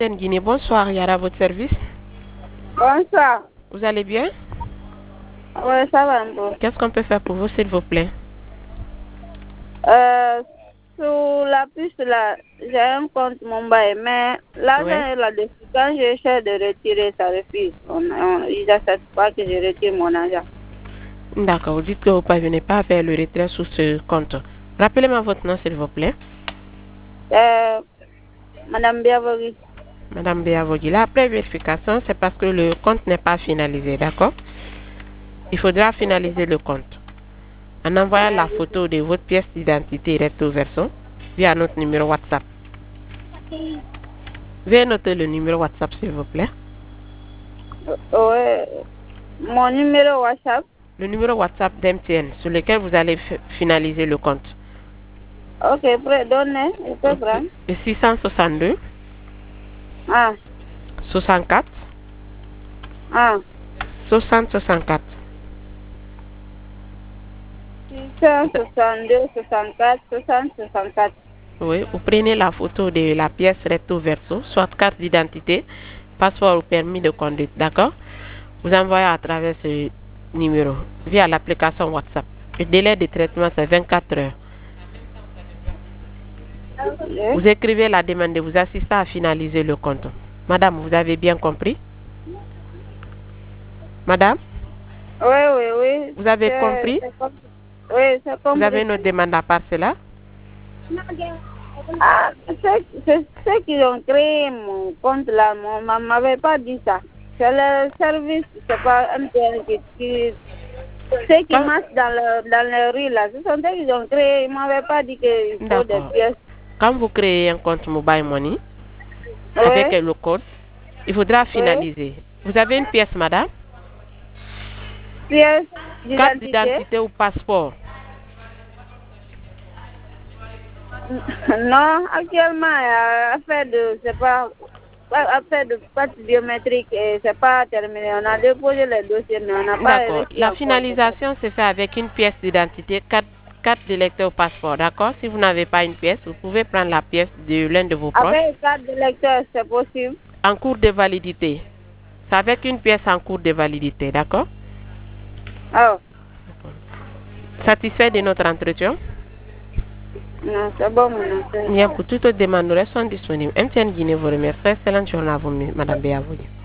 Guinée, bonsoir, Yara, à votre service. Bonsoir. Vous allez bien? Oui, ça va un peu. Qu'est-ce qu'on peut faire pour vous, s'il vous plaît? Sur la puce là, j'ai un compte Mumbai, mais l'argent Ouais. est là-dessus. Quand je cherche de retirer, ça refuse. Ils n'acceptent pas que je retire mon argent. D'accord, vous dites que vous ne parvenez pas à faire le retrait sur ce compte. Rappelez-moi votre nom, s'il vous plaît. Madame Biavori. Madame Béavogui. Après vérification, c'est parce que le compte n'est pas finalisé, d'accord? Il faudra finaliser le compte en envoyant la photo de votre pièce d'identité recto verso via notre numéro WhatsApp. Veuillez noter le numéro WhatsApp, s'il vous plaît. Oui. Mon numéro WhatsApp. Le numéro WhatsApp d'MTN sur lequel vous allez finaliser le compte. Ok, donnez. Je peux prendre. Le 662 Ah, 64 ah. 60 64. 662, 64, 60, 64. Oui, vous prenez la photo de la pièce recto verso, soit carte d'identité, passeport ou permis de conduire, d'accord? Vous envoyez à travers ce numéro via l'application WhatsApp. Le délai de traitement, c'est 24 heures. Vous écrivez la demande de vous assister à finaliser le compte. Madame, vous avez bien compris? Madame? Oui, oui, oui. Vous avez compris? Oui, c'est compris. Vous avez une demande à part cela? Ah, ceux qui ont créé mon compte là, ne m'avait pas dit ça. C'est le service, c'est pas un qui ceux qui marchent dans les rues là, ce sont eux qui ont créé, ils ne m'avaient pas dit qu'il faut des pièces. Quand vous créez un compte Mobile Money, Oui. avec le code, il faudra finaliser. Vous avez une pièce, madame? Pièce Carte d'identité. d'identité ou passeport? Non, actuellement, affaire de, c'est pas, affaire de passe biométrique, c'est pas terminé. On a déposé les dossiers, mais on n'a pas D'accord. réussi. La finalisation se fait avec une pièce d'identité, carte d'électeur ou passeport, d'accord? Si vous n'avez pas une pièce, vous pouvez prendre la pièce de l'un de vos proches. Avec carte d'électeur, c'est possible. En cours de validité. C'est avec une pièce en cours de validité, d'accord? Oh. Satisfait de notre entretien? Non, c'est bon, mon Bien, pour toute demande, nous restons disponibles. MTN Guinée vous remercie. Excellente journée à vous, Madame Béavoudi.